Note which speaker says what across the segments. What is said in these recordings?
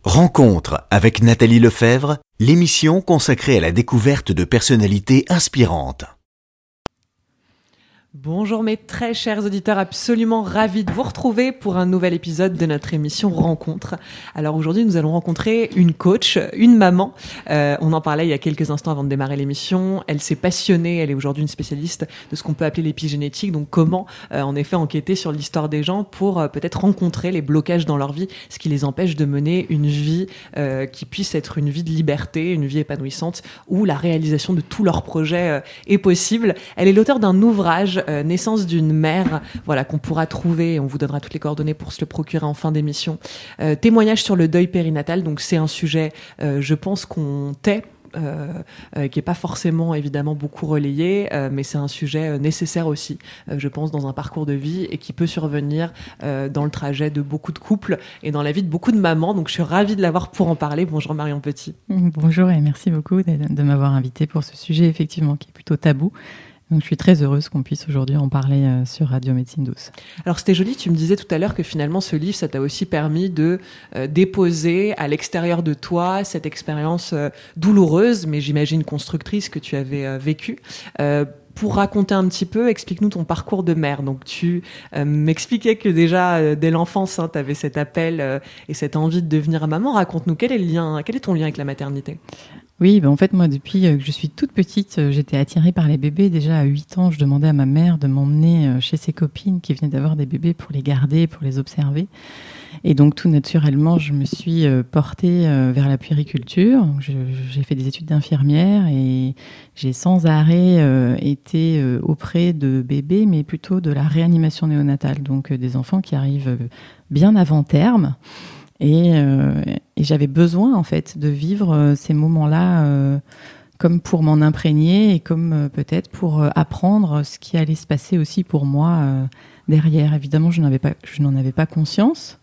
Speaker 1: Rencontre avec Nathalie Lefebvre, l'émission consacrée à la découverte de personnalités inspirantes.
Speaker 2: Bonjour mes très chers auditeurs, absolument ravis de vous retrouver pour un nouvel épisode de notre émission Rencontre. Alors aujourd'hui, nous allons rencontrer une coach, une maman. On en parlait il y a quelques instants avant de démarrer l'émission. Elle s'est passionnée, elle est aujourd'hui une spécialiste de ce qu'on peut appeler l'épigénétique. Donc comment, en effet, enquêter sur l'histoire des gens pour peut-être rencontrer les blocages dans leur vie, ce qui les empêche de mener une vie qui puisse être une vie de liberté, une vie épanouissante, où la réalisation de tous leurs projets est possible. Elle est l'auteure d'un ouvrage Naissance d'une mère, voilà, qu'on pourra trouver, et on vous donnera toutes les coordonnées pour se le procurer en fin d'émission. Témoignage sur le deuil périnatal, donc c'est un sujet, je pense qu'on tait, qui est pas forcément évidemment beaucoup relayé, mais c'est un sujet nécessaire aussi, je pense, dans un parcours de vie et qui peut survenir dans le trajet de beaucoup de couples et dans la vie de beaucoup de mamans. Donc je suis ravie de l'avoir pour en parler. Bonjour Marion Petit.
Speaker 3: Bonjour et merci beaucoup de m'avoir invitée pour ce sujet effectivement qui est plutôt tabou. Donc je suis très heureuse qu'on puisse aujourd'hui en parler sur Radio Médecine Douce.
Speaker 2: Alors c'était joli, tu me disais tout à l'heure que finalement ce livre, ça t'a aussi permis de déposer à l'extérieur de toi cette expérience douloureuse, mais j'imagine constructrice que tu avais vécue. Pour raconter un petit peu, explique-nous ton parcours de mère. Donc tu m'expliquais que déjà dès l'enfance, tu avais cet appel et cette envie de devenir maman. Raconte-nous, quel est ton lien avec la maternité ?
Speaker 3: Oui, en fait, moi, depuis que je suis toute petite, j'étais attirée par les bébés. Déjà, à 8 ans, je demandais à ma mère de m'emmener chez ses copines qui venaient d'avoir des bébés pour les garder, pour les observer. Et donc, tout naturellement, je me suis portée vers la puériculture. J'ai fait des études d'infirmière et j'ai sans arrêt été auprès de bébés, mais plutôt de la réanimation néonatale. Donc, des enfants qui arrivent bien avant terme. Et j'avais besoin, en fait, de vivre ces moments-là comme pour m'en imprégner et comme peut-être pour apprendre ce qui allait se passer aussi pour moi derrière. Évidemment, je n'en avais pas conscience.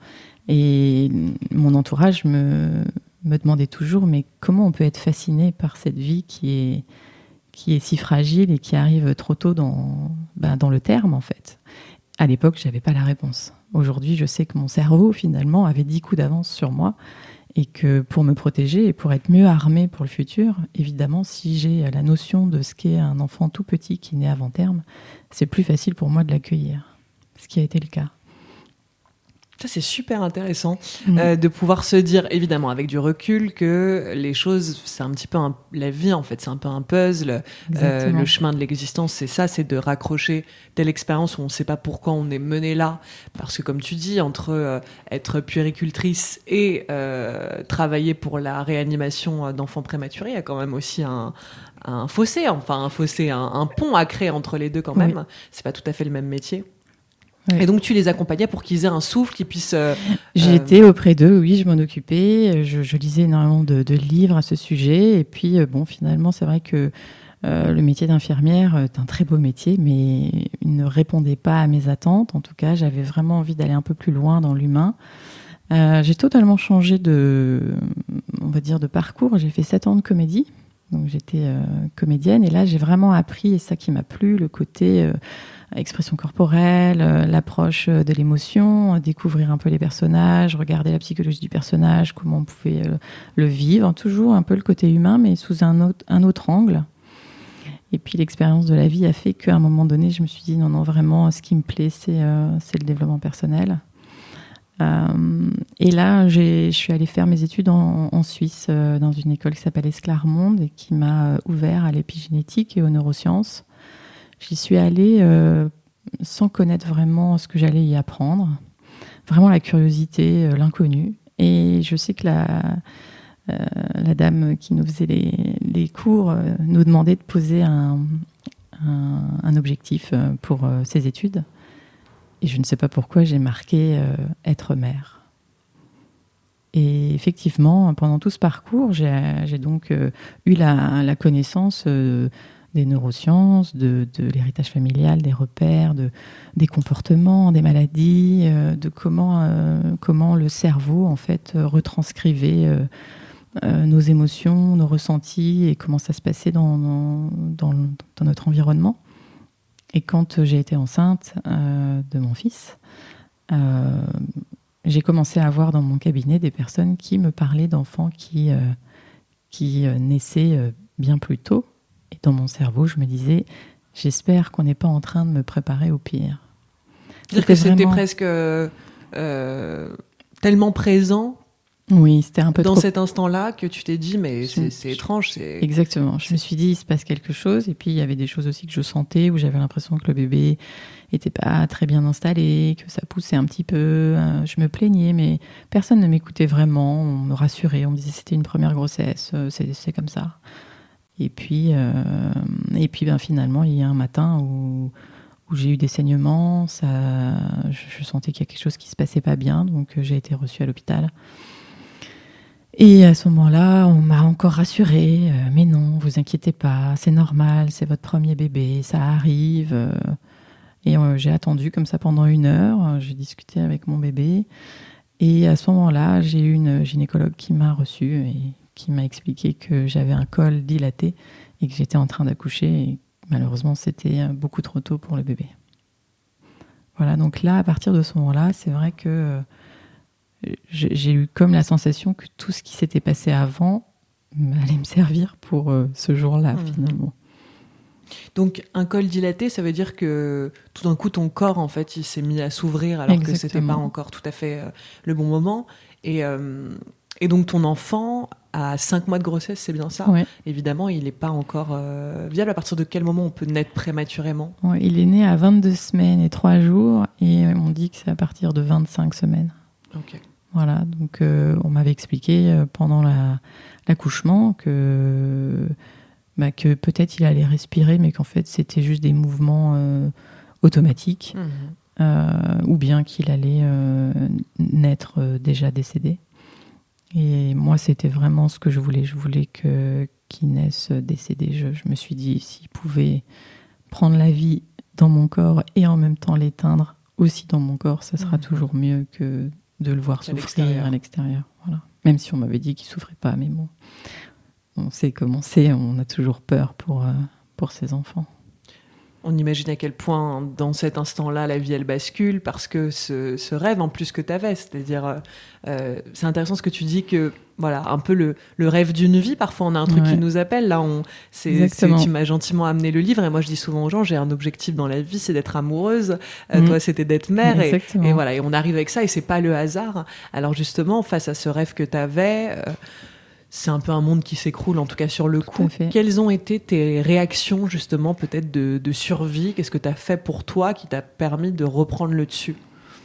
Speaker 3: Et mon entourage me demandait toujours, mais comment on peut être fasciné par cette vie qui est si fragile et qui arrive trop tôt dans le terme, en fait. À l'époque, je n'avais pas la réponse. Aujourd'hui, je sais que mon cerveau, finalement, avait 10 coups d'avance sur moi et que pour me protéger et pour être mieux armée pour le futur, évidemment, si j'ai la notion de ce qu'est un enfant tout petit qui naît avant terme, c'est plus facile pour moi de l'accueillir, ce qui a été le cas.
Speaker 2: Ça, c'est super intéressant de pouvoir se dire, évidemment, avec du recul, que les choses, c'est un petit peu la vie, en fait, c'est un peu un puzzle. Le chemin de l'existence, c'est ça, c'est de raccrocher telle expérience où on ne sait pas pourquoi on est mené là. Parce que, comme tu dis, entre être puéricultrice et travailler pour la réanimation d'enfants prématurés, il y a quand même aussi un fossé, un pont à créer entre les deux quand même. Oui. C'est pas tout à fait le même métier. Oui. Et donc, tu les accompagnais pour qu'ils aient un souffle, qu'ils puissent...
Speaker 3: J'étais auprès d'eux, oui, je m'en occupais. Je lisais énormément de livres à ce sujet. Et puis, finalement, c'est vrai que le métier d'infirmière est un très beau métier, mais il ne répondait pas à mes attentes. En tout cas, j'avais vraiment envie d'aller un peu plus loin dans l'humain. J'ai totalement changé de parcours. J'ai fait 7 ans de comédie. Donc, j'étais comédienne. Et là, j'ai vraiment appris, et ça qui m'a plu, le côté... expression corporelle, l'approche de l'émotion, découvrir un peu les personnages, regarder la psychologie du personnage, comment on pouvait le vivre, toujours un peu le côté humain, mais sous un autre angle. Et puis l'expérience de la vie a fait qu'à un moment donné, je me suis dit non, vraiment, ce qui me plaît, c'est le développement personnel. Et là, je suis allée faire mes études en Suisse, dans une école qui s'appelle Esclarmonde et qui m'a ouvert à l'épigénétique et aux neurosciences. J'y suis allée sans connaître vraiment ce que j'allais y apprendre. Vraiment la curiosité, l'inconnu. Et je sais que la dame qui nous faisait les cours nous demandait de poser un objectif pour ses études. Et je ne sais pas pourquoi j'ai marqué être mère. Et effectivement, pendant tout ce parcours, j'ai donc eu la connaissance... des neurosciences, de l'héritage familial, des repères, des comportements, des maladies, de comment le cerveau en fait retranscrivait nos émotions, nos ressentis et comment ça se passait dans notre environnement. Et quand j'ai été enceinte de mon fils, j'ai commencé à avoir dans mon cabinet des personnes qui me parlaient d'enfants qui naissaient bien plus tôt. Et dans mon cerveau, je me disais, j'espère qu'on n'est pas en train de me préparer au pire.
Speaker 2: C'est-à-dire que c'était presque tellement présent.
Speaker 3: Oui, c'était un peu
Speaker 2: dans
Speaker 3: trop...
Speaker 2: cet instant-là que tu t'es dit, mais c'est étrange.
Speaker 3: Exactement. Je me suis dit, il se passe quelque chose. Et puis, il y avait des choses aussi que je sentais, où j'avais l'impression que le bébé était pas très bien installé, que ça poussait un petit peu. Je me plaignais, mais personne ne m'écoutait vraiment. On me rassurait, on me disait c'était une première grossesse, c'est comme ça. Et puis finalement, il y a un matin où j'ai eu des saignements, je sentais qu'il y a quelque chose qui se passait pas bien, donc j'ai été reçue à l'hôpital. Et à ce moment-là, on m'a encore rassurée, mais non, vous inquiétez pas, c'est normal, c'est votre premier bébé, ça arrive. Et j'ai attendu comme ça pendant 1 heure, j'ai discuté avec mon bébé. Et à ce moment-là, j'ai eu une gynécologue qui m'a reçue et qui m'a expliqué que j'avais un col dilaté et que j'étais en train d'accoucher. Et malheureusement, c'était beaucoup trop tôt pour le bébé. Voilà, donc là, à partir de ce moment-là, c'est vrai que j'ai eu comme la sensation que tout ce qui s'était passé avant allait me servir pour ce jour-là, finalement.
Speaker 2: Donc, un col dilaté, ça veut dire que tout d'un coup, ton corps, en fait, il s'est mis à s'ouvrir alors que c'était pas encore tout à fait le bon moment. Et donc, ton enfant, à 5 mois de grossesse, c'est bien ça ?
Speaker 3: Ouais.
Speaker 2: Évidemment, il n'est pas encore viable. À partir de quel moment on peut naître prématurément ?
Speaker 3: Ouais, il est né à 22 semaines et 3 jours. Et on dit que c'est à partir de 25 semaines.
Speaker 2: Ok.
Speaker 3: Voilà, donc on m'avait expliqué pendant l'accouchement que peut-être il allait respirer, mais qu'en fait c'était juste des mouvements automatiques, ou bien qu'il allait naître déjà décédé. Et moi, c'était vraiment ce que je voulais. Je voulais qu'il naisse décédé. Je me suis dit, s'il pouvait prendre la vie dans mon corps et en même temps l'éteindre aussi dans mon corps, ça sera toujours mieux que de le voir souffrir à l'extérieur. Voilà. Même si on m'avait dit qu'il ne souffrait pas, mais bon, on sait comment c'est, on a toujours peur pour ses enfants.
Speaker 2: On imagine à quel point, dans cet instant-là, la vie, elle bascule, parce que ce rêve, en plus, que tu avais, c'est-à-dire, c'est intéressant ce que tu dis, que, voilà, un peu le rêve d'une vie, parfois on a un truc qui nous appelle, là, tu m'as gentiment amené le livre, et moi je dis souvent aux gens, j'ai un objectif dans la vie, c'est d'être amoureuse, toi c'était d'être mère, et voilà, et on arrive avec ça, et c'est pas le hasard. Alors justement, face à ce rêve que tu avais... c'est un peu un monde qui s'écroule, en tout cas sur le coup. Quelles ont été tes réactions, justement, peut-être de survie ? Qu'est-ce que tu as fait pour toi qui t'a permis de reprendre le dessus ?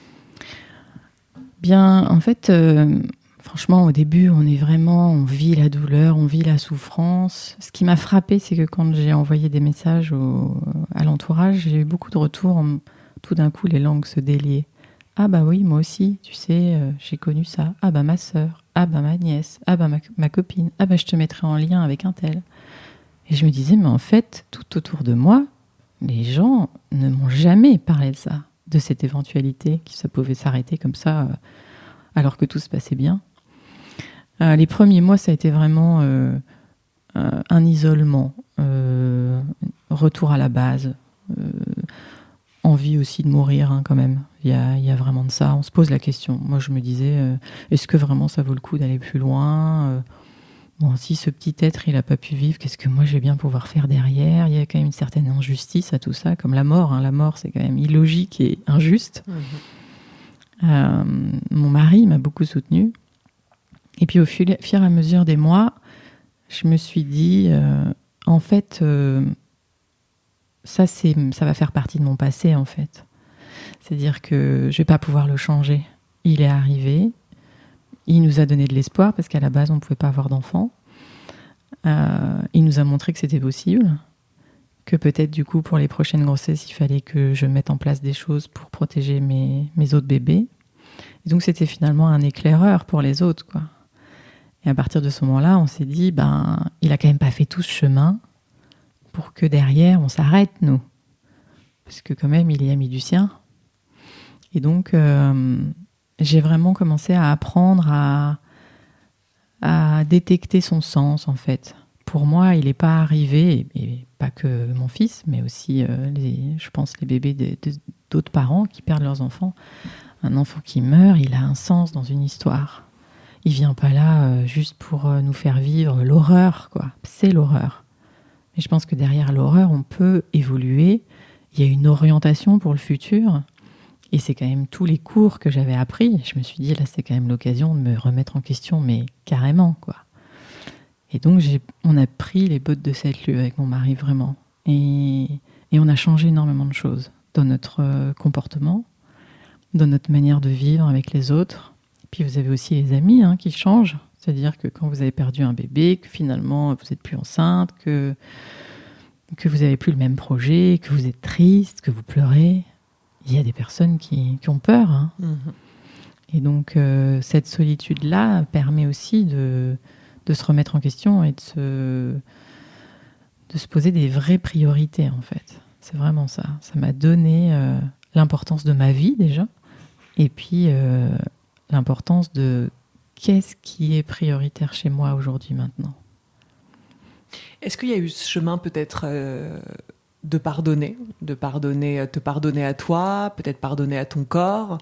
Speaker 3: Bien, en fait, franchement, au début, on vit la douleur, on vit la souffrance. Ce qui m'a frappée, c'est que quand j'ai envoyé des messages à l'entourage, j'ai eu beaucoup de retours. Tout d'un coup, les langues se déliaient. Ah bah oui, moi aussi, tu sais, j'ai connu ça. Ah bah ma sœur, ah bah ma nièce, ah bah ma copine, ah bah je te mettrai en lien avec un tel. Et je me disais, mais en fait, tout autour de moi, les gens ne m'ont jamais parlé de ça, de cette éventualité, que ça pouvait s'arrêter comme ça, alors que tout se passait bien. Les premiers mois, ça a été vraiment un isolement, retour à la base, envie aussi de mourir, quand même. Il y a vraiment de ça. On se pose la question. Moi, je me disais, est-ce que vraiment ça vaut le coup d'aller plus loin ? Bon, si ce petit être, il n'a pas pu vivre, qu'est-ce que moi, je vais bien pouvoir faire derrière ? Il y a quand même une certaine injustice à tout ça, comme la mort. La mort, c'est quand même illogique et injuste. Mon mari m'a beaucoup soutenue. Et puis, au fur et à mesure des mois, je me suis dit, en fait... ça va faire partie de mon passé, en fait. C'est-à-dire que je vais pas pouvoir le changer. Il est arrivé, il nous a donné de l'espoir, parce qu'à la base, on ne pouvait pas avoir d'enfants. Il nous a montré que c'était possible, que peut-être, du coup, pour les prochaines grossesses, il fallait que je mette en place des choses pour protéger mes autres bébés. Et donc, c'était finalement un éclaireur pour les autres, quoi. Et à partir de ce moment-là, on s'est dit, il a quand même pas fait tout ce chemin pour que derrière, on s'arrête, nous. Parce que quand même, il y a mis du sien. Et donc, j'ai vraiment commencé à apprendre à détecter son sens, en fait. Pour moi, il n'est pas arrivé, et pas que mon fils, mais aussi, je pense, les bébés d'autres parents qui perdent leurs enfants, Un enfant qui meurt, il a un sens dans une histoire. Il vient pas là juste pour nous faire vivre l'horreur, quoi. C'est l'horreur. Mais je pense que derrière l'horreur, on peut évoluer. Il y a une orientation pour le futur. Et c'est quand même tous les cours que j'avais appris. Je me suis dit, là, c'est quand même l'occasion de me remettre en question, mais carrément, quoi. Et donc, on a pris les bottes de cette lue avec mon mari, vraiment. Et on a changé énormément de choses dans notre comportement, dans notre manière de vivre avec les autres. Et puis, vous avez aussi les amis qui changent. C'est-à-dire que quand vous avez perdu un bébé, que finalement, vous n'êtes plus enceinte, que vous n'avez plus le même projet, que vous êtes triste, que vous pleurez, il y a des personnes qui ont peur. Et donc, cette solitude-là permet aussi de se remettre en question et de se poser des vraies priorités, en fait. C'est vraiment ça. Ça m'a donné l'importance de ma vie, déjà, et puis l'importance de qu'est-ce qui est prioritaire chez moi aujourd'hui, maintenant.
Speaker 2: Est-ce qu'il y a eu ce chemin peut-être de pardonner, te pardonner à toi, peut-être pardonner à ton corps,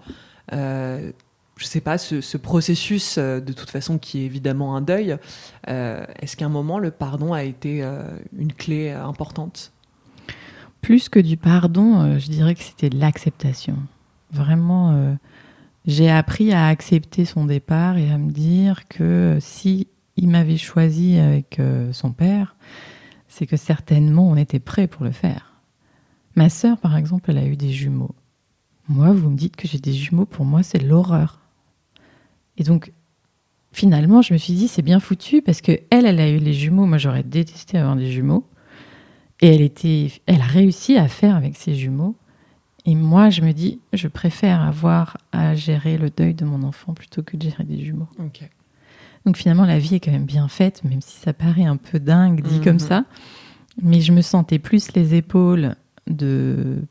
Speaker 2: je sais pas, ce processus de toute façon qui est évidemment un deuil, est-ce qu'à un moment le pardon a été une clé importante?
Speaker 3: Plus que du pardon, je dirais que c'était de l'acceptation. Vraiment, j'ai appris à accepter son départ et à me dire que si il m'avait choisi avec son père, c'est que certainement on était prêt pour le faire. Ma sœur, par exemple, elle a eu des jumeaux. Moi, vous me dites que j'ai des jumeaux, pour moi, c'est l'horreur. Et donc, finalement, je me suis dit, c'est bien foutu, parce que elle a eu les jumeaux. Moi, j'aurais détesté avoir des jumeaux. Et elle a réussi à faire avec ses jumeaux. Et moi, je me dis, je préfère avoir à gérer le deuil de mon enfant plutôt que de gérer des jumeaux.
Speaker 2: Okay.
Speaker 3: Donc finalement, la vie est quand même bien faite, même si ça paraît un peu dingue dit comme ça. Mais je me sentais plus les épaules de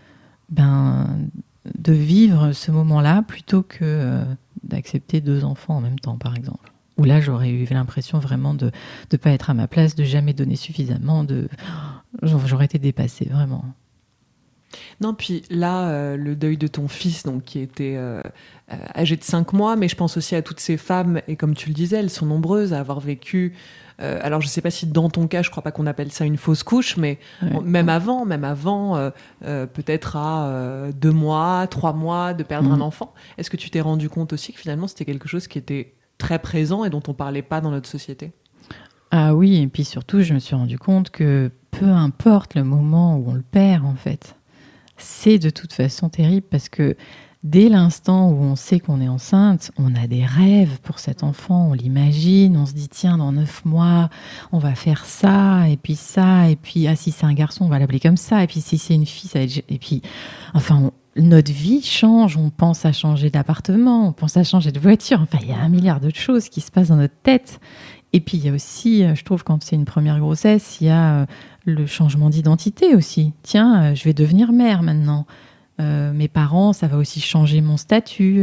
Speaker 3: vivre ce moment-là plutôt que d'accepter 2 enfants en même temps, par exemple. Où là, j'aurais eu l'impression vraiment de ne pas être à ma place, de jamais donner suffisamment, j'aurais été dépassée, vraiment.
Speaker 2: Non, puis là, le deuil de ton fils, donc, qui était âgé de 5 mois, mais je pense aussi à toutes ces femmes, et comme tu le disais, elles sont nombreuses à avoir vécu... alors, je ne sais pas si dans ton cas, je ne crois pas qu'on appelle ça une fausse couche, mais ouais. même avant, peut-être à 2 mois, 3 mois de perdre un enfant. Est-ce que tu t'es rendu compte aussi que finalement, c'était quelque chose qui était très présent et dont on ne parlait pas dans notre société?
Speaker 3: Ah oui, et puis surtout, je me suis rendu compte que peu importe le moment où on le perd, en fait, c'est de toute façon terrible parce que dès l'instant où on sait qu'on est enceinte, on a des rêves pour cet enfant, on l'imagine, on se dit tiens, dans 9 mois, on va faire ça, et puis si c'est un garçon, on va l'appeler comme ça, et puis si c'est une fille, ça va être... Et puis, enfin, notre vie change, on pense à changer d'appartement, on pense à changer de voiture, enfin, il y a 1 milliard d'autres choses qui se passent dans notre tête. Et puis, il y a aussi, je trouve, quand c'est une première grossesse, il y a le changement d'identité aussi. Tiens, je vais devenir mère maintenant. Mes parents, ça va aussi changer mon statut.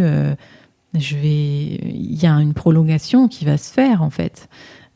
Speaker 3: Il y a une prolongation qui va se faire, en fait.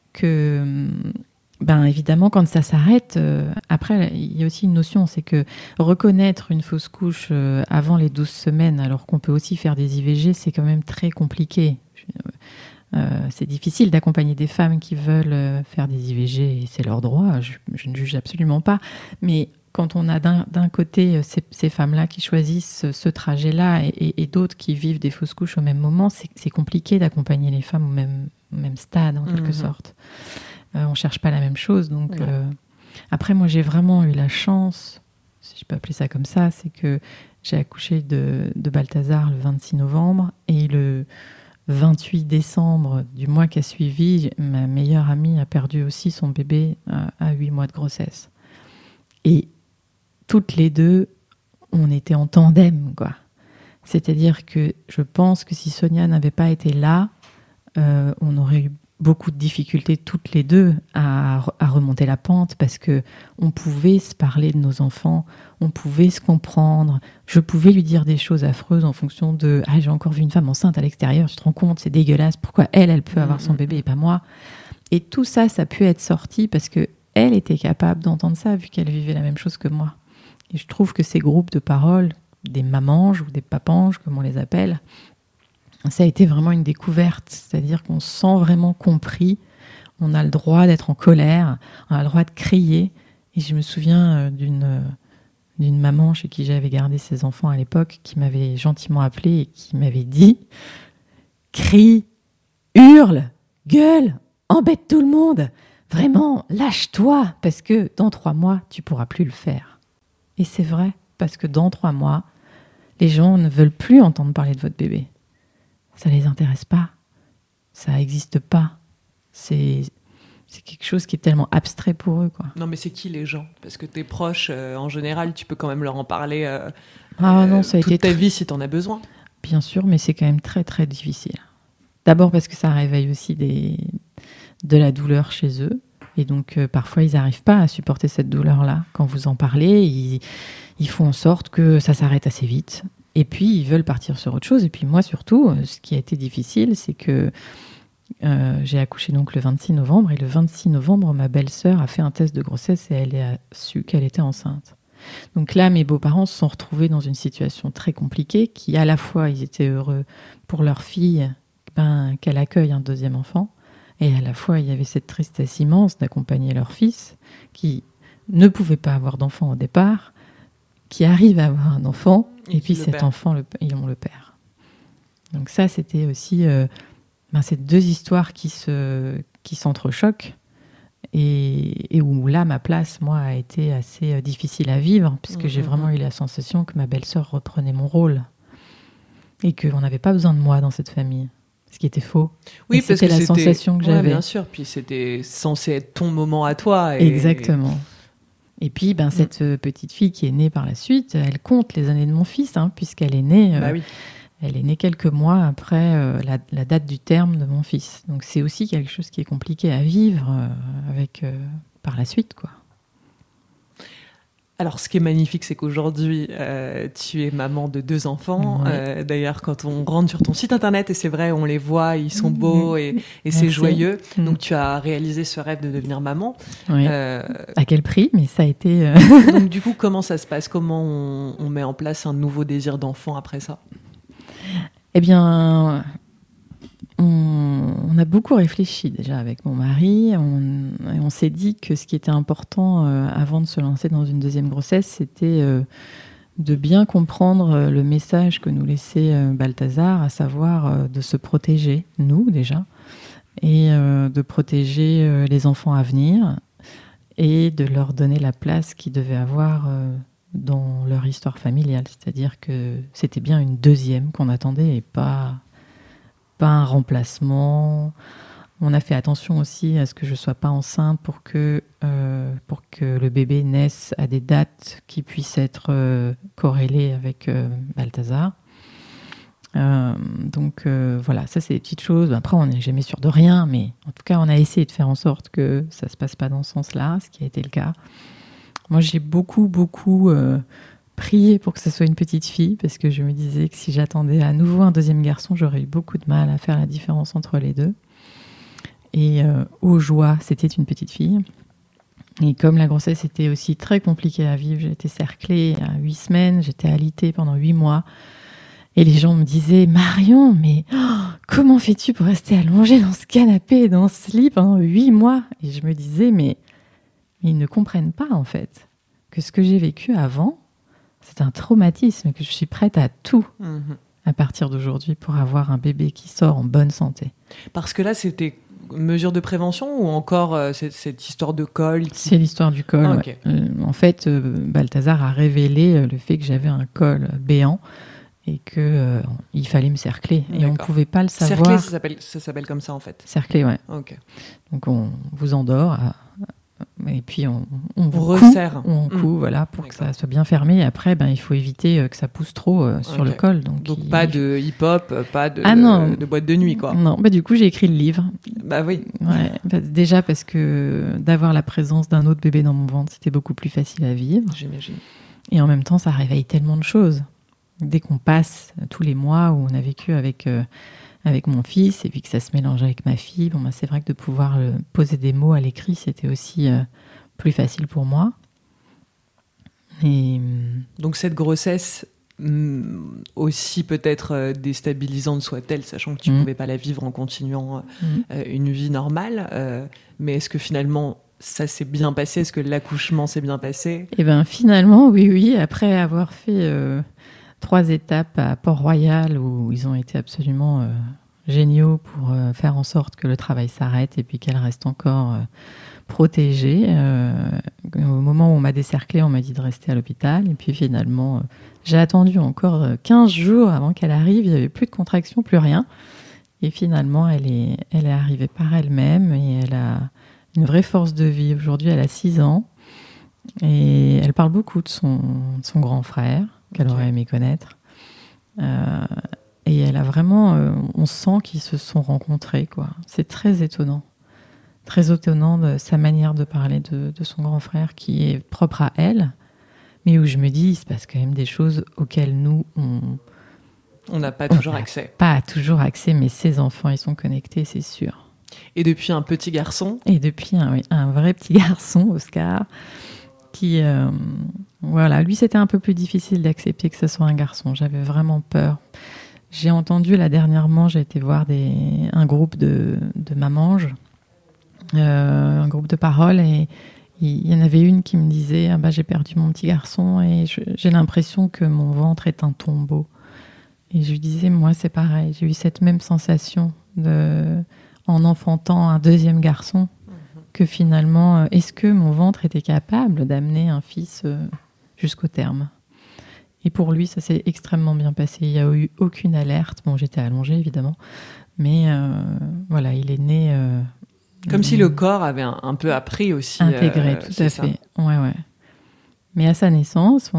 Speaker 3: Évidemment, quand ça s'arrête, après, il y a aussi une notion, c'est que reconnaître une fausse couche avant les 12 semaines, alors qu'on peut aussi faire des IVG, c'est quand même très compliqué. C'est difficile d'accompagner des femmes qui veulent faire des IVG, et c'est leur droit, je ne juge absolument pas. Mais quand on a d'un côté ces femmes-là qui choisissent ce trajet-là et d'autres qui vivent des fausses couches au même moment, c'est compliqué d'accompagner les femmes au même stade, en quelque sorte. On ne cherche pas la même chose. Donc, après, moi, j'ai vraiment eu la chance, si je peux appeler ça comme ça, c'est que j'ai accouché de Balthazar le 26 novembre et le 28 décembre du mois qui a suivi, ma meilleure amie a perdu aussi son bébé à 8 mois de grossesse. Et toutes les deux, on était en tandem, quoi. C'est-à-dire que je pense que si Sonia n'avait pas été là, on aurait eu beaucoup de difficultés toutes les deux à remonter la pente parce que on pouvait se parler de nos enfants, on pouvait se comprendre. Je pouvais lui dire des choses affreuses en fonction de « Ah, j'ai encore vu une femme enceinte à l'extérieur, tu te rends compte, c'est dégueulasse, pourquoi elle peut avoir son bébé et pas moi ?» Et tout ça, ça a pu être sorti parce qu'elle était capable d'entendre ça vu qu'elle vivait la même chose que moi. Et je trouve que ces groupes de parole, des mamanges ou des papanges, comme on les appelle. Ça a été vraiment une découverte, c'est-à-dire qu'on se sent vraiment compris. On a le droit d'être en colère, on a le droit de crier. Et je me souviens d'une maman chez qui j'avais gardé ses enfants à l'époque, qui m'avait gentiment appelée et qui m'avait dit « Crie, hurle, gueule, embête tout le monde. Vraiment, lâche-toi, parce que dans 3 mois, tu pourras plus le faire. » Et c'est vrai, parce que dans 3 mois, les gens ne veulent plus entendre parler de votre bébé. Ça les intéresse pas. Ça n'existe pas. C'est quelque chose qui est tellement abstrait pour eux, quoi.
Speaker 2: Non, mais c'est qui les gens ? Parce que tes proches, en général, tu peux quand même leur en parler
Speaker 3: Non, ça a
Speaker 2: toute
Speaker 3: été
Speaker 2: ta vie si tu en as besoin.
Speaker 3: Bien sûr, mais c'est quand même très, très difficile. D'abord parce que ça réveille aussi de la douleur chez eux. Et donc, parfois, ils n'arrivent pas à supporter cette douleur-là. Quand vous en parlez, ils font en sorte que ça s'arrête assez vite. Et puis, ils veulent partir sur autre chose. Et puis, moi, surtout, ce qui a été difficile, c'est que j'ai accouché donc le 26 novembre. Et le 26 novembre, ma belle-sœur a fait un test de grossesse et elle a su qu'elle était enceinte. Donc là, mes beaux-parents se sont retrouvés dans une situation très compliquée, qui à la fois, ils étaient heureux pour leur fille qu'elle accueille un deuxième enfant, et à la fois, il y avait cette tristesse immense d'accompagner leur fils, qui ne pouvait pas avoir d'enfant au départ, qui arrive à avoir un enfant, et puis cet enfant, on le perd. Donc ça, c'était aussi ces 2 histoires qui s'entrechoquent, et où là, ma place, moi, a été assez difficile à vivre, puisque j'ai vraiment eu la sensation que ma belle-sœur reprenait mon rôle, et qu'on n'avait pas besoin de moi dans cette famille. Ce qui était faux.
Speaker 2: Oui, parce que
Speaker 3: c'était la sensation que j'avais.
Speaker 2: Bien sûr, puis c'était censé être ton moment à toi.
Speaker 3: Exactement. Et puis, cette petite fille qui est née par la suite, elle compte les années de mon fils, puisqu'elle est née... Elle est née quelques mois après la date du terme de mon fils. Donc c'est aussi quelque chose qui est compliqué à vivre par la suite, quoi.
Speaker 2: Alors, ce qui est magnifique, c'est qu'aujourd'hui, tu es maman de 2 enfants.
Speaker 3: Ouais.
Speaker 2: D'ailleurs, quand on rentre sur ton site internet, et c'est vrai, on les voit, ils sont beaux et c'est joyeux. Donc, tu as réalisé ce rêve de devenir maman.
Speaker 3: Oui. À quel prix ? Mais ça a été...
Speaker 2: Donc, du coup, comment ça se passe ? Comment on met en place un nouveau désir d'enfant après ça ?
Speaker 3: Eh bien, on a beaucoup réfléchi déjà avec mon mari. On s'est dit que ce qui était important avant de se lancer dans une deuxième grossesse, c'était de bien comprendre le message que nous laissait Balthazar, à savoir de se protéger, nous déjà, et de protéger les enfants à venir, et de leur donner la place qu'ils devaient avoir dans leur histoire familiale. C'est-à-dire que c'était bien une deuxième qu'on attendait et pas un remplacement. On a fait attention aussi à ce que je ne sois pas enceinte pour que le bébé naisse à des dates qui puissent être corrélées avec Balthazar. Donc voilà, ça c'est des petites choses. Après, on n'est jamais sûr de rien, mais en tout cas, on a essayé de faire en sorte que ça ne se passe pas dans ce sens-là, ce qui a été le cas. Moi, j'ai beaucoup prié pour que ce soit une petite fille, parce que je me disais que si j'attendais à nouveau un deuxième garçon, j'aurais eu beaucoup de mal à faire la différence entre les deux. Et aux joies, c'était une petite fille. Et comme la grossesse était aussi très compliquée à vivre, j'ai été cerclée à 8 semaines, j'étais alitée pendant 8 mois. Et les gens me disaient « Marion, mais comment fais-tu pour rester allongée dans ce canapé, dans ce lit pendant 8 mois ?» Et je me disais « mais ils ne comprennent pas, en fait, que ce que j'ai vécu avant, c'est un traumatisme, que je suis prête à tout à partir d'aujourd'hui pour avoir un bébé qui sort en bonne santé. »
Speaker 2: Parce que là, c'était mesure de prévention ou encore cette histoire de col
Speaker 3: C'est l'histoire du col.
Speaker 2: Okay.
Speaker 3: Ouais. En fait, Balthazar a révélé le fait que j'avais un col béant et qu'il fallait me cercler.
Speaker 2: D'accord.
Speaker 3: Et on ne pouvait pas le savoir.
Speaker 2: Cercler, ça s'appelle comme ça en fait.
Speaker 3: Cercler, ouais.
Speaker 2: Okay.
Speaker 3: Donc on vous endort et puis on vous
Speaker 2: resserre.
Speaker 3: On coud, voilà, pour que ça soit bien fermé. Et après, il faut éviter que ça pousse trop sur le col. Donc
Speaker 2: pas de hip-hop, pas de boîte de nuit, quoi.
Speaker 3: Non, du coup, j'ai écrit le livre.
Speaker 2: Bah oui.
Speaker 3: Ouais, déjà parce que d'avoir la présence d'un autre bébé dans mon ventre, c'était beaucoup plus facile à vivre.
Speaker 2: J'imagine.
Speaker 3: Et en même temps, ça réveille tellement de choses. Dès qu'on passe tous les mois où on a vécu avec mon fils et puis que ça se mélange avec ma fille, c'est vrai que de pouvoir poser des mots à l'écrit, c'était aussi plus facile pour moi. Et
Speaker 2: donc cette grossesse aussi peut-être déstabilisante soit-elle, sachant que tu pouvais pas la vivre en continuant une vie normale. Mais est-ce que finalement ça s'est bien passé? Est-ce que l'accouchement s'est bien passé?
Speaker 3: Eh bien, finalement, oui. Après avoir fait 3 étapes à Port-Royal où ils ont été absolument géniaux pour faire en sorte que le travail s'arrête et puis qu'elle reste encore protégée. Au moment où on m'a décerclée, on m'a dit de rester à l'hôpital. Et puis finalement, j'ai attendu encore 15 jours avant qu'elle arrive. Il n'y avait plus de contractions, plus rien. Et finalement, elle est arrivée par elle-même et elle a une vraie force de vie. Aujourd'hui, elle a 6 ans et elle parle beaucoup de son grand frère, qu'elle aurait aimé connaître. Et elle a vraiment... on sent qu'ils se sont rencontrés, quoi. C'est très étonnant. Très étonnant de sa manière de parler de son grand frère, qui est propre à elle, mais où je me dis, il se passe quand même des choses auxquelles nous,
Speaker 2: on n'a pas toujours accès.
Speaker 3: Pas toujours accès, mais ses enfants, ils sont connectés, c'est sûr.
Speaker 2: Et depuis un petit garçon?
Speaker 3: Et depuis un vrai petit garçon, Oscar, qui... voilà, lui, c'était un peu plus difficile d'accepter que ce soit un garçon. J'avais vraiment peur. J'ai entendu, là, dernièrement, j'ai été voir un groupe de mamanges, un groupe de paroles, et il y en avait une qui me disait j'ai perdu mon petit garçon et j'ai l'impression que mon ventre est un tombeau. Et je lui disais, moi, c'est pareil. J'ai eu cette même sensation en enfantant un deuxième garçon, que finalement, est-ce que mon ventre était capable d'amener un fils jusqu'au terme? Et pour lui, ça s'est extrêmement bien passé. Il n'y a eu aucune alerte. Bon, j'étais allongée, évidemment. Mais voilà, il est né...
Speaker 2: comme si le corps avait un peu appris aussi.
Speaker 3: Intégré, tout à fait. Ouais. Mais à sa naissance,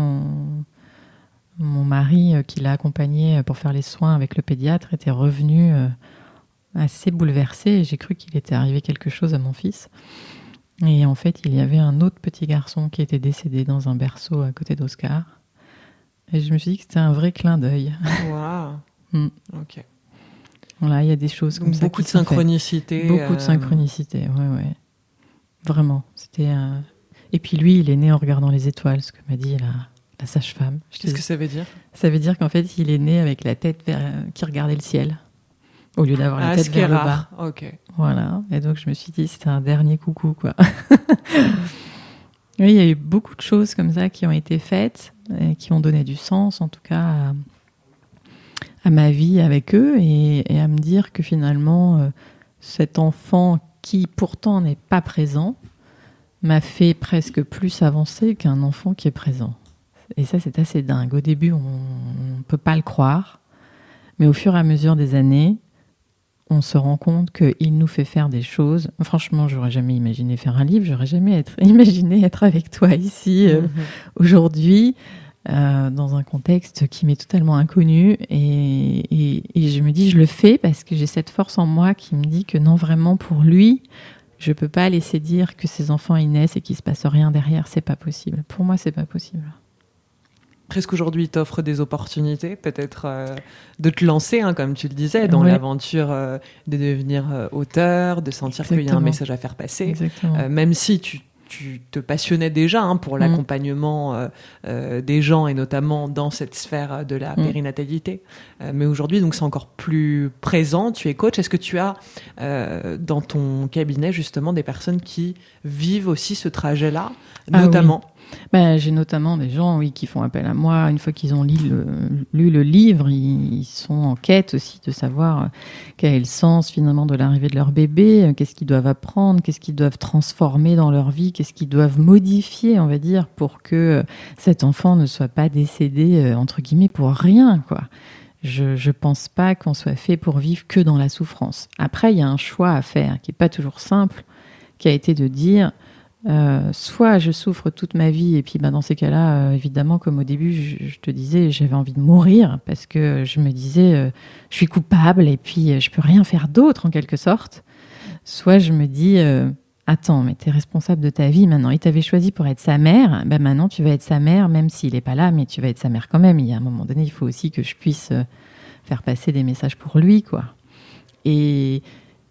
Speaker 3: mon mari, qui l'a accompagné pour faire les soins avec le pédiatre, était revenu assez bouleversé. Et j'ai cru qu'il était arrivé quelque chose à mon fils. Et en fait, il y avait un autre petit garçon qui était décédé dans un berceau à côté d'Oscar. Et je me suis dit que c'était un vrai clin d'œil.
Speaker 2: Waouh. Ok.
Speaker 3: Voilà, il y a des choses comme ça.
Speaker 2: Beaucoup de synchronicité.
Speaker 3: Beaucoup de synchronicité, ouais. Vraiment. C'était Et puis lui, il est né en regardant les étoiles, ce que m'a dit la sage-femme.
Speaker 2: Qu'est-ce que ça veut dire?
Speaker 3: Ça veut dire qu'en fait, il est né avec la tête qui regardait le ciel, au lieu d'avoir la tête vers le bas.
Speaker 2: Ok.
Speaker 3: Voilà. Et donc, je me suis dit, c'était un dernier coucou, quoi. Oui, il y a eu beaucoup de choses comme ça qui ont été faites, et qui ont donné du sens, en tout cas, à ma vie avec eux, et à me dire que finalement, cet enfant qui pourtant n'est pas présent m'a fait presque plus avancer qu'un enfant qui est présent. Et ça, c'est assez dingue. Au début, on ne peut pas le croire, mais au fur et à mesure des années, on se rend compte qu'il nous fait faire des choses. Franchement, j'aurais jamais imaginé faire un livre, j'aurais jamais imaginé être avec toi ici aujourd'hui, dans un contexte qui m'est totalement inconnu. Et je me dis, je le fais parce que j'ai cette force en moi qui me dit que non, vraiment, pour lui, je peux pas laisser dire que ses enfants y naissent et qu'il se passe rien derrière. C'est pas possible. Pour moi, c'est pas possible.
Speaker 2: Presque aujourd'hui, t'offre des opportunités, peut-être de te lancer, comme tu le disais, dans l'aventure de devenir auteur, de sentir qu'il y a un message à faire passer. Même si tu te passionnais déjà pour l'accompagnement des gens, et notamment dans cette sphère de la périnatalité. Mais aujourd'hui, donc, c'est encore plus présent. Tu es coach. Est-ce que tu as dans ton cabinet justement des personnes qui vivent aussi ce trajet-là, notamment?
Speaker 3: J'ai notamment des gens qui font appel à moi une fois qu'ils ont lu le livre. Ils sont en quête aussi de savoir quel est le sens finalement de l'arrivée de leur bébé, qu'est-ce qu'ils doivent apprendre, qu'est-ce qu'ils doivent transformer dans leur vie, qu'est-ce qu'ils doivent modifier, on va dire, pour que cet enfant ne soit pas décédé entre guillemets pour rien, quoi. Je pense pas qu'on soit fait pour vivre que dans la souffrance. Après, il y a un choix à faire qui est pas toujours simple, qui a été de dire soit je souffre toute ma vie, et puis dans ces cas-là, évidemment, comme au début, je te disais, j'avais envie de mourir parce que je me disais, je suis coupable et puis je peux rien faire d'autre en quelque sorte. Soit je me dis, attends, mais t'es responsable de ta vie maintenant. Il t'avait choisi pour être sa mère, maintenant tu vas être sa mère, même s'il est pas là, mais tu vas être sa mère quand même. Il y a un moment donné, il faut aussi que je puisse faire passer des messages pour lui, quoi. Et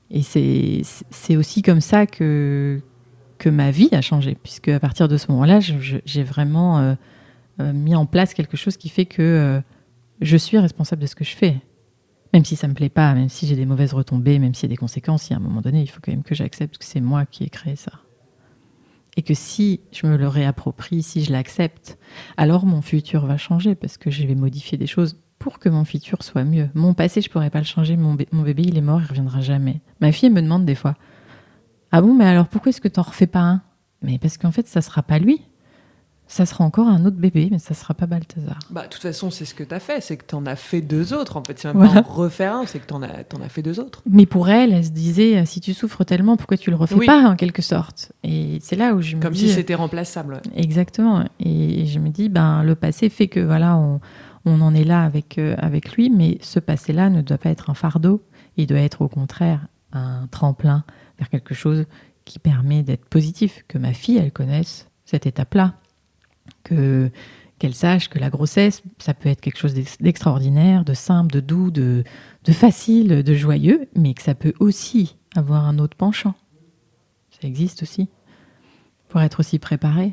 Speaker 3: c'est aussi comme ça que ma vie a changé, puisque à partir de ce moment-là, j'ai vraiment mis en place quelque chose qui fait que je suis responsable de ce que je fais. Même si ça me plaît pas, même si j'ai des mauvaises retombées, même s'il y a des conséquences, il y a un moment donné, il faut quand même que j'accepte que c'est moi qui ai créé ça. Et que si je me le réapproprie, si je l'accepte, alors mon futur va changer parce que je vais modifier des choses pour que mon futur soit mieux. Mon passé, je pourrais pas le changer. Mon bébé, il est mort, il reviendra jamais. Ma fille me demande des fois, ah bon, mais alors pourquoi est-ce que t'en refais pas un ? Mais parce qu'en fait, ça sera pas lui. Ça sera encore un autre bébé, mais ça sera pas Balthazar.
Speaker 2: Bah, de toute façon, c'est ce que tu as fait, c'est que tu en as fait 2 autres. En fait, c'est même
Speaker 3: Voilà.
Speaker 2: pas en refaire un, c'est que tu en as fait 2 autres.
Speaker 3: Mais pour elle, elle se disait, si tu souffres tellement, pourquoi tu le refais
Speaker 2: Oui.
Speaker 3: pas, en quelque sorte ? Et c'est là où je me
Speaker 2: Comme
Speaker 3: dis...
Speaker 2: si c'était remplaçable. Ouais.
Speaker 3: Exactement. Et je me dis, le passé fait que voilà, on en est là avec lui, mais ce passé-là ne doit pas être un fardeau. Il doit être au contraire un tremplin vers quelque chose qui permet d'être positif, que ma fille, elle connaisse cette étape-là. Qu'elle sache que la grossesse, ça peut être quelque chose d'extraordinaire, de simple, de doux, de facile, de joyeux, mais que ça peut aussi avoir un autre penchant. Ça existe aussi, pour être aussi préparé.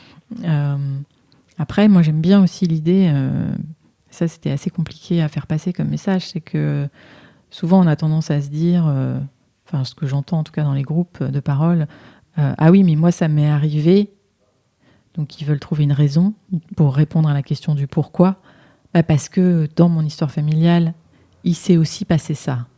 Speaker 3: Après, moi j'aime bien aussi l'idée, ça c'était assez compliqué à faire passer comme message, c'est que souvent on a tendance à se dire, ce que j'entends en tout cas dans les groupes de parole, ah oui mais moi ça m'est arrivé. Donc, ils veulent trouver une raison pour répondre à la question du pourquoi. Parce que dans mon histoire familiale, il s'est aussi passé ça.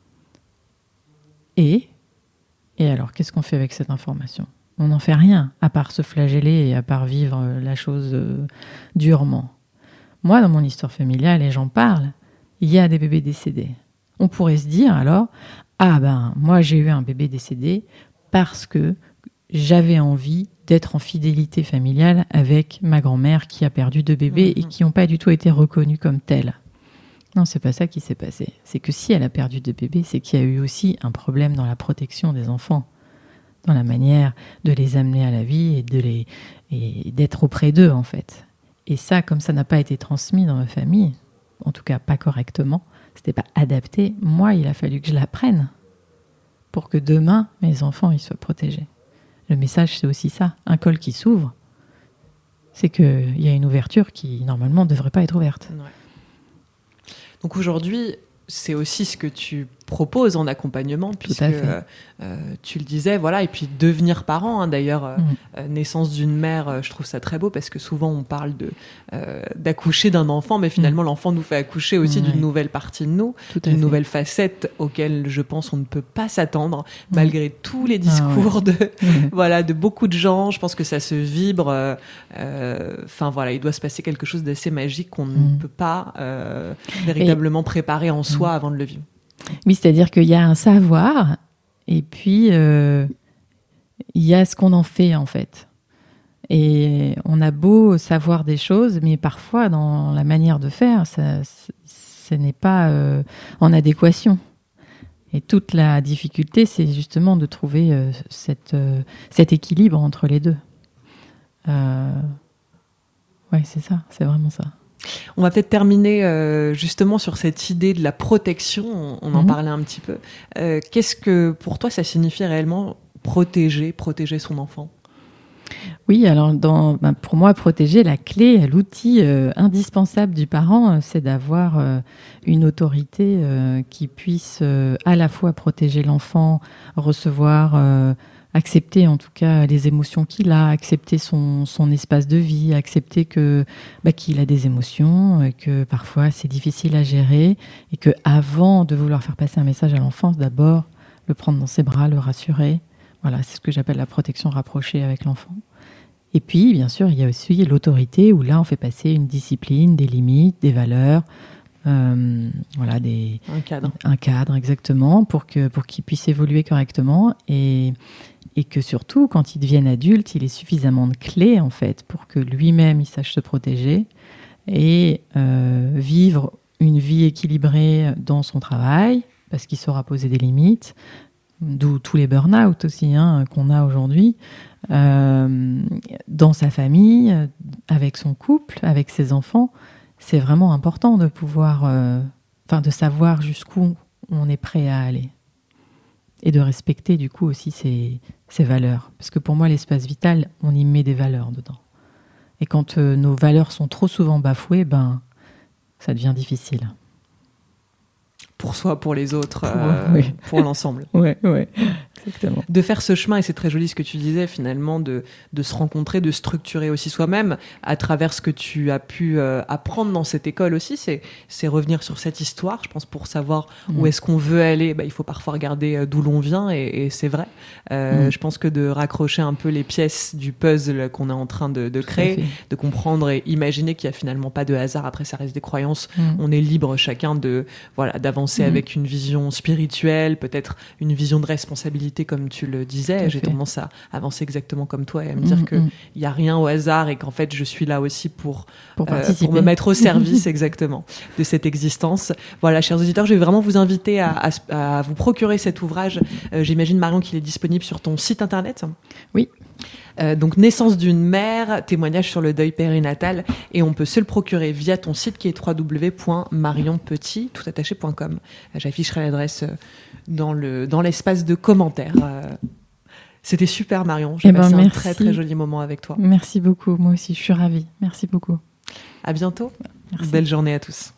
Speaker 3: Et alors, qu'est-ce qu'on fait avec cette information ? On n'en fait rien, à part se flageller et à part vivre la chose durement. Moi, dans mon histoire familiale, et j'en parle, il y a des bébés décédés. On pourrait se dire alors, moi j'ai eu un bébé décédé parce que j'avais envie d'être en fidélité familiale avec ma grand-mère qui a perdu 2 bébés et qui n'ont pas du tout été reconnus comme tels. Non, c'est pas ça qui s'est passé. C'est que si elle a perdu 2 bébés, c'est qu'il y a eu aussi un problème dans la protection des enfants, dans la manière de les amener à la vie et d'être auprès d'eux, en fait. Et ça, comme ça n'a pas été transmis dans ma famille, en tout cas pas correctement, c'était pas adapté, moi, il a fallu que je l'apprenne pour que demain, mes enfants, ils soient protégés. Le message, c'est aussi ça. Un col qui s'ouvre, c'est qu'il y a une ouverture qui, normalement, ne devrait pas être ouverte.
Speaker 2: Ouais. Donc aujourd'hui, c'est aussi ce que tu proposes en accompagnement, puisque tu le disais, voilà, et puis devenir parent, d'ailleurs, naissance d'une mère, je trouve ça très beau, parce que souvent on parle d'accoucher d'un enfant, mais finalement l'enfant nous fait accoucher aussi d'une nouvelle partie de nous, d'une nouvelle facette auquel je pense on ne peut pas s'attendre, malgré tous les discours de beaucoup de gens. Je pense que ça se vibre, il doit se passer quelque chose d'assez magique qu'on ne peut pas véritablement préparer en soi avant de le vivre.
Speaker 3: Oui, c'est-à-dire qu'il y a un savoir et puis il y a ce qu'on en fait en fait. Et on a beau savoir des choses, mais parfois dans la manière de faire, ça n'est pas en adéquation. Et toute la difficulté, c'est justement de trouver cet équilibre entre les deux. Ouais, c'est ça, c'est vraiment ça.
Speaker 2: On va peut-être terminer justement sur cette idée de la protection, on en parlait un petit peu. Qu'est-ce que pour toi ça signifie réellement protéger son enfant ?
Speaker 3: Oui, alors pour moi, protéger, la clé, l'outil indispensable du parent, c'est d'avoir une autorité qui puisse à la fois protéger l'enfant, recevoir... accepter en tout cas les émotions qu'il a, accepter son espace de vie, accepter qu'il a des émotions, et que parfois c'est difficile à gérer et que avant de vouloir faire passer un message à l'enfant, d'abord le prendre dans ses bras, le rassurer. Voilà, c'est ce que j'appelle la protection rapprochée avec l'enfant. Et puis bien sûr, il y a aussi l'autorité où là on fait passer une discipline, des limites, des valeurs. Un cadre exactement pour qu'il puisse évoluer correctement et que surtout quand il devienne adulte, il ait suffisamment de clés en fait pour que lui-même il sache se protéger et vivre une vie équilibrée dans son travail parce qu'il saura poser des limites, d'où tous les burn-out aussi qu'on a aujourd'hui, dans sa famille, avec son couple, avec ses enfants. C'est vraiment important de pouvoir, de savoir jusqu'où on est prêt à aller. Et de respecter du coup aussi ses valeurs. Parce que pour moi, l'espace vital, on y met des valeurs dedans. Et quand nos valeurs sont trop souvent bafouées, ça devient difficile.
Speaker 2: Pour soi, pour les autres,
Speaker 3: oui.
Speaker 2: pour l'ensemble.
Speaker 3: Ouais, exactement.
Speaker 2: De faire ce chemin, et c'est très joli ce que tu disais finalement, de se rencontrer, de structurer aussi soi-même à travers ce que tu as pu apprendre dans cette école aussi, c'est revenir sur cette histoire, je pense, pour savoir où est-ce qu'on veut aller. Il faut parfois regarder d'où l'on vient, et c'est vrai. Je pense que de raccrocher un peu les pièces du puzzle qu'on est en train de créer, de comprendre et imaginer qu'il n'y a finalement pas de hasard, après ça reste des croyances, on est libre chacun d'avancer avec une vision spirituelle, peut-être une vision de responsabilité comme tu le disais. J'ai tendance à avancer exactement comme toi et à me dire qu'il n'y a rien au hasard et qu'en fait je suis là aussi pour me mettre au service exactement de cette existence. Voilà, chers auditeurs, je vais vraiment vous inviter à vous procurer cet ouvrage. J'imagine, Marion, qu'il est disponible sur ton site internet.
Speaker 3: Oui.
Speaker 2: Donc Naissance d'une mère, témoignage sur le deuil périnatal, et on peut se le procurer via ton site qui est www.marionpetit.com. J'afficherai l'adresse dans l'espace de commentaires. C'était super, Marion. J'ai passé un très très joli moment avec toi.
Speaker 3: Merci beaucoup, moi aussi je suis ravie. Merci beaucoup.
Speaker 2: À bientôt.
Speaker 3: Merci.
Speaker 2: Belle journée à tous.